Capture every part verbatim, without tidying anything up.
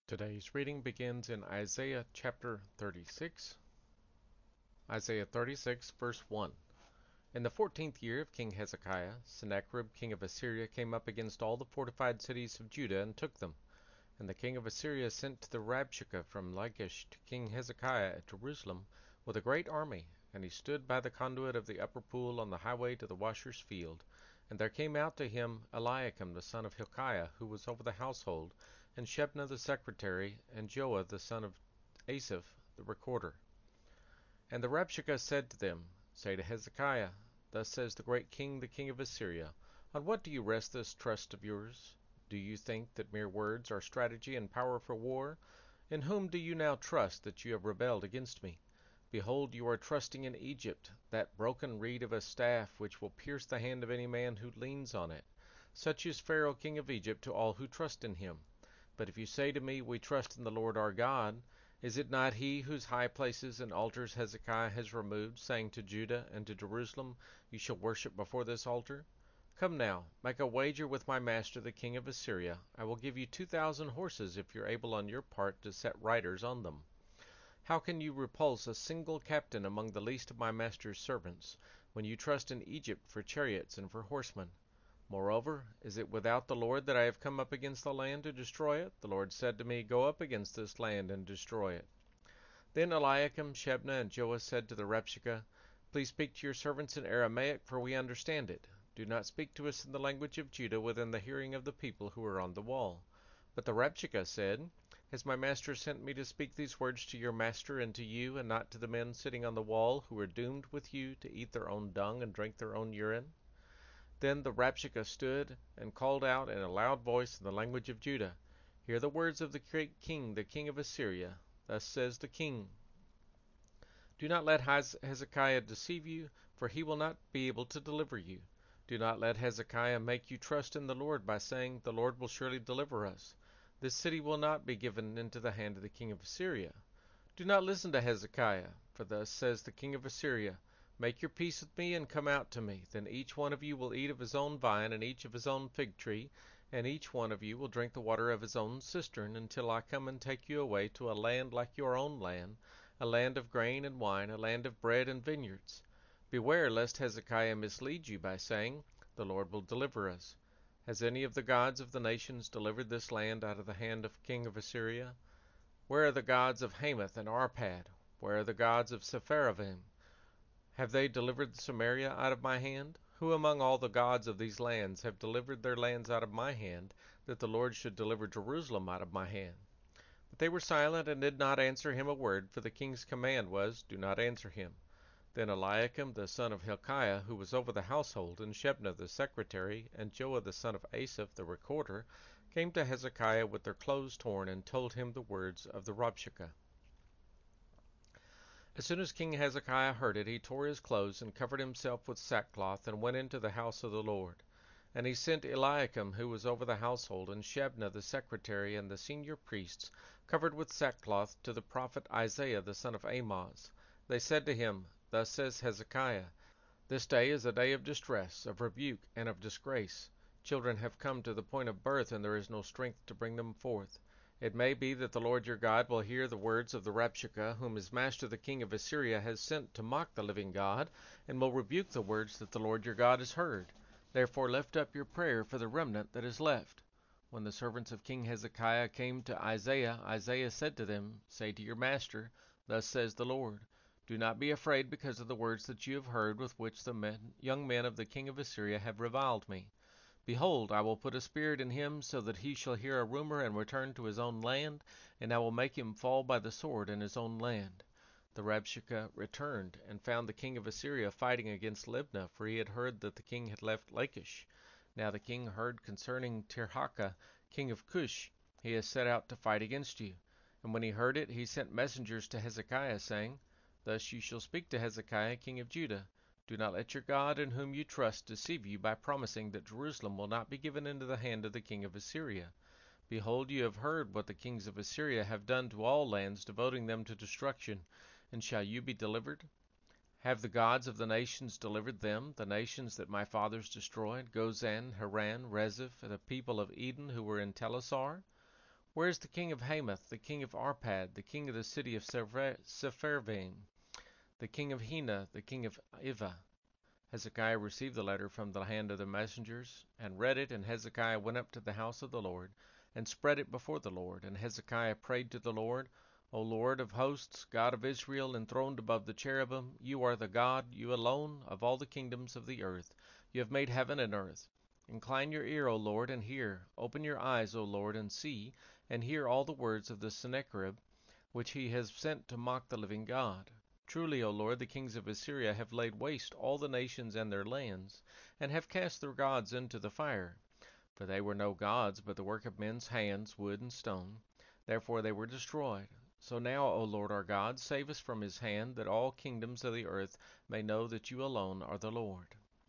Today's reading begins in Isaiah chapter thirty-six. Isaiah thirty-six, verse one. In the fourteenth year of King Hezekiah, Sennacherib king of Assyria came up against all the fortified cities of Judah and took them. And the king of Assyria sent to the Rabshakeh from Lachish to King Hezekiah at Jerusalem with a great army, and he stood by the conduit of the upper pool on the highway to the washer's field. And there came out to him Eliakim the son of Hilkiah, who was over the household, and Shebna the secretary, and Joah the son of Asaph the recorder. And the Rabshakeh said to them, Say to Hezekiah, Thus says the great king, the king of Assyria, On what do you rest this trust of yours? Do you think that mere words are strategy and power for war? In whom do you now trust that you have rebelled against me? Behold, you are trusting in Egypt, that broken reed of a staff which will pierce the hand of any man who leans on it. Such is Pharaoh king of Egypt to all who trust in him. But if you say to me, We trust in the Lord our God, is it not he whose high places and altars Hezekiah has removed, saying to Judah and to Jerusalem, You shall worship before this altar? Come now, make a wager with my master the king of Assyria. I will give you two thousand horses if you're able on your part to set riders on them. How can you repulse a single captain among the least of my master's servants, when you trust in Egypt for chariots and for horsemen? Moreover, is it without the Lord that I have come up against the land to destroy it? The Lord said to me, Go up against this land and destroy it. Then Eliakim, Shebna, and Joah said to the Rabshakeh, Please speak to your servants in Aramaic, for we understand it. Do not speak to us in the language of Judah within the hearing of the people who are on the wall. But the Rabshakeh said, Has my master sent me to speak these words to your master and to you, and not to the men sitting on the wall, who are doomed with you to eat their own dung and drink their own urine? Then the Rabshakeh stood and called out in a loud voice in the language of Judah, Hear the words of the great king, the king of Assyria. Thus says the king, Do not let Hezekiah deceive you, for he will not be able to deliver you. Do not let Hezekiah make you trust in the Lord by saying, The Lord will surely deliver us. This city will not be given into the hand of the king of Assyria. Do not listen to Hezekiah, for thus says the king of Assyria, Make your peace with me and come out to me. Then each one of you will eat of his own vine and each of his own fig tree, and each one of you will drink the water of his own cistern, until I come and take you away to a land like your own land, a land of grain and wine, a land of bread and vineyards. Beware lest Hezekiah mislead you by saying, The Lord will deliver us. Has any of the gods of the nations delivered this land out of the hand of king of Assyria? Where are the gods of Hamath and Arpad? Where are the gods of Sepharvaim? Have they delivered Samaria out of my hand? Who among all the gods of these lands have delivered their lands out of my hand, that the Lord should deliver Jerusalem out of my hand? But they were silent and did not answer him a word, for the king's command was, Do not answer him. Then Eliakim the son of Hilkiah, who was over the household, and Shebna the secretary, and Joah the son of Asaph the recorder, came to Hezekiah with their clothes torn, and told him the words of the Rabshakeh. As soon as King Hezekiah heard it, he tore his clothes, and covered himself with sackcloth, and went into the house of the Lord. And he sent Eliakim, who was over the household, and Shebna the secretary, and the senior priests, covered with sackcloth, to the prophet Isaiah the son of Amoz. They said to him, Thus says Hezekiah, This day is a day of distress, of rebuke, and of disgrace. Children have come to the point of birth, and there is no strength to bring them forth. It may be that the Lord your God will hear the words of the Rabshakeh, whom his master the king of Assyria has sent to mock the living God, and will rebuke the words that the Lord your God has heard. Therefore lift up your prayer for the remnant that is left. When the servants of King Hezekiah came to Isaiah, Isaiah said to them, Say to your master, Thus says the Lord, Do not be afraid because of the words that you have heard with which the men, young men of the king of Assyria have reviled me. Behold, I will put a spirit in him, so that he shall hear a rumor and return to his own land, and I will make him fall by the sword in his own land. The Rabshakeh returned, and found the king of Assyria fighting against Libnah, for he had heard that the king had left Lachish. Now the king heard concerning Tirhakah, king of Cush, He has set out to fight against you. And when he heard it, he sent messengers to Hezekiah, saying, Thus you shall speak to Hezekiah, king of Judah. Do not let your God in whom you trust deceive you by promising that Jerusalem will not be given into the hand of the king of Assyria. Behold, you have heard what the kings of Assyria have done to all lands, devoting them to destruction. And shall you be delivered? Have the gods of the nations delivered them, the nations that my fathers destroyed, Gozan, Haran, Rezeph, and the people of Eden who were in Telassar? Where is the king of Hamath, the king of Arpad, the king of the city of Sepharvaim, the king of Hena, the king of Ivah? Hezekiah received the letter from the hand of the messengers, and read it, and Hezekiah went up to the house of the Lord, and spread it before the Lord. And Hezekiah prayed to the Lord, O Lord of hosts, God of Israel, enthroned above the cherubim, you are the God, you alone, of all the kingdoms of the earth. You have made heaven and earth. Incline your ear, O Lord, and hear. Open your eyes, O Lord, and see, and hear all the words of the Sennacherib, which he has sent to mock the living God. Truly, O Lord, the kings of Assyria have laid waste all the nations and their lands, and have cast their gods into the fire. For they were no gods, but the work of men's hands, wood and stone. Therefore they were destroyed. So now, O Lord our God, save us from his hand, that all kingdoms of the earth may know that you alone are the Lord.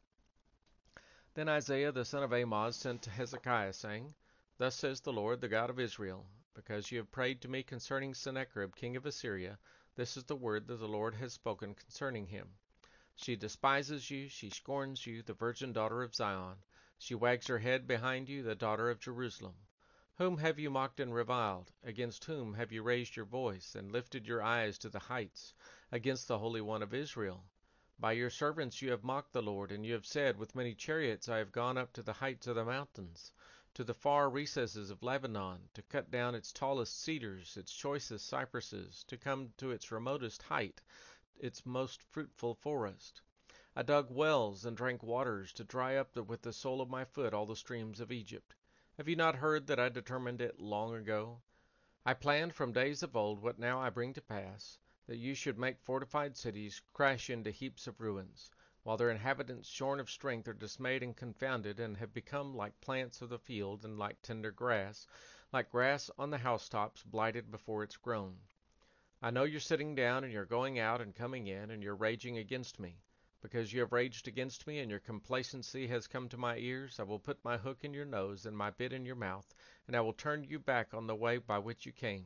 Then Isaiah the son of Amoz sent to Hezekiah, saying, Thus says the Lord, the God of Israel, because you have prayed to me concerning Sennacherib king of Assyria, this is the word that the Lord has spoken concerning him. She despises you, she scorns you, the virgin daughter of Zion. She wags her head behind you, the daughter of Jerusalem. Whom have you mocked and reviled? Against whom have you raised your voice, and lifted your eyes to the heights? Against the Holy One of Israel. By your servants you have mocked the Lord, and you have said, With many chariots I have gone up to the heights of the mountains, to the far recesses of Lebanon, to cut down its tallest cedars, its choicest cypresses, to come to its remotest height, its most fruitful forest. I dug wells and drank waters, to dry up the, with the sole of my foot all the streams of Egypt. Have you not heard that I determined it long ago? I planned from days of old what now I bring to pass, that you should make fortified cities crash into heaps of ruins, while their inhabitants shorn of strength are dismayed and confounded, and have become like plants of the field, and like tender grass, like grass on the housetops, blighted before it's grown. I know you're sitting down, and you're going out and coming in, and you're raging against me. Because you have raged against me, and your complacency has come to my ears, I will put my hook in your nose, and my bit in your mouth, and I will turn you back on the way by which you came.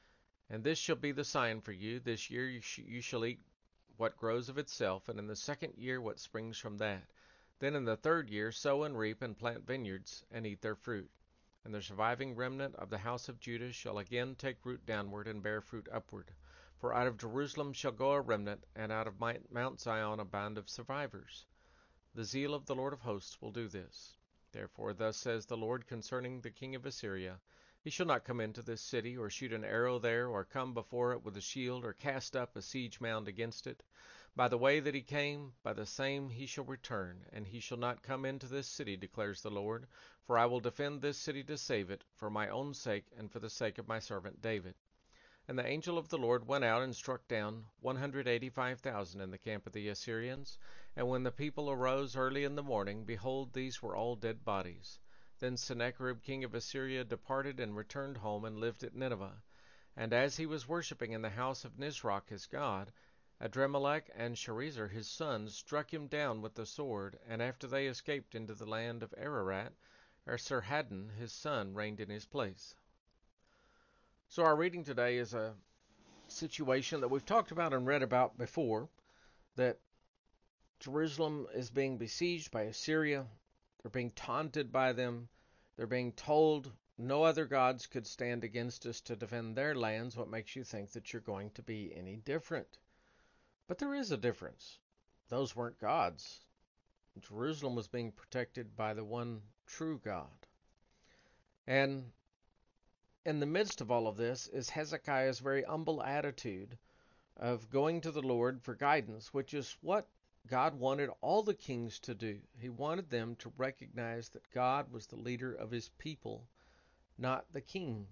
And this shall be the sign for you. This year you, sh- you shall eat what grows of itself, and in the second year what springs from that. Then in the third year sow and reap and plant vineyards, and eat their fruit. And the surviving remnant of the house of Judah shall again take root downward, and bear fruit upward. For out of Jerusalem shall go a remnant, and out of Mount Zion a band of survivors. The zeal of the Lord of hosts will do this. Therefore thus says the Lord concerning the king of Assyria, He shall not come into this city, or shoot an arrow there, or come before it with a shield, or cast up a siege mound against it. By the way that he came, by the same he shall return, and he shall not come into this city, declares the Lord. For I will defend this city to save it, for my own sake, and for the sake of my servant David. And the angel of the Lord went out and struck down one hundred eighty-five thousand in the camp of the Assyrians. And when the people arose early in the morning, behold, these were all dead bodies. Then Sennacherib king of Assyria departed and returned home, and lived at Nineveh. And as he was worshipping in the house of Nisroch his god, Adremelech and Sharezer his sons struck him down with the sword, and after they escaped into the land of Ararat, Esarhaddon his son reigned in his place. So our reading today is a situation that we've talked about and read about before, that Jerusalem is being besieged by Assyria. They're being taunted by them. They're being told no other gods could stand against us to defend their lands. What makes you think that you're going to be any different? But there is a difference. Those weren't gods. Jerusalem was being protected by the one true God. And in the midst of all of this is Hezekiah's very humble attitude of going to the Lord for guidance, which is what God wanted all the kings to do. He wanted them to recognize that God was the leader of his people, not the king.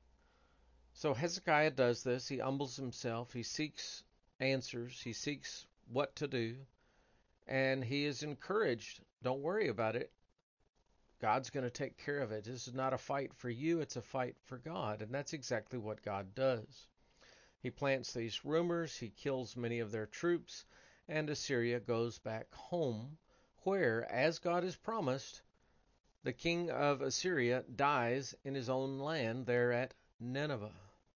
So Hezekiah does this. He humbles himself. He seeks answers. He seeks what to do. And he is encouraged. Don't worry about it. God's going to take care of it. This is not a fight for you, it's a fight for God. And that's exactly what God does. He plants these rumors, he kills many of their troops, and Assyria goes back home, where, as God has promised, the king of Assyria dies in his own land there at Nineveh.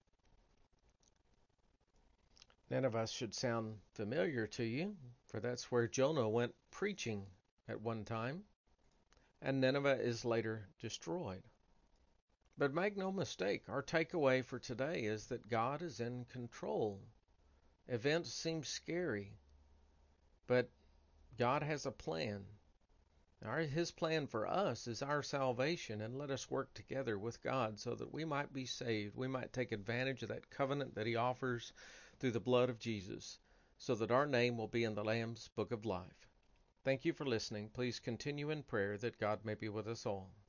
Nineveh should sound familiar to you, for that's where Jonah went preaching at one time. And Nineveh is later destroyed. But make no mistake, our takeaway for today is that God is in control. Events seem scary, but God has a plan. Our, his plan for us is our salvation, and let us work together with God so that we might be saved. We might take advantage of that covenant that he offers through the blood of Jesus, so that our name will be in the Lamb's book of life. Thank you for listening. Please continue in prayer that God may be with us all.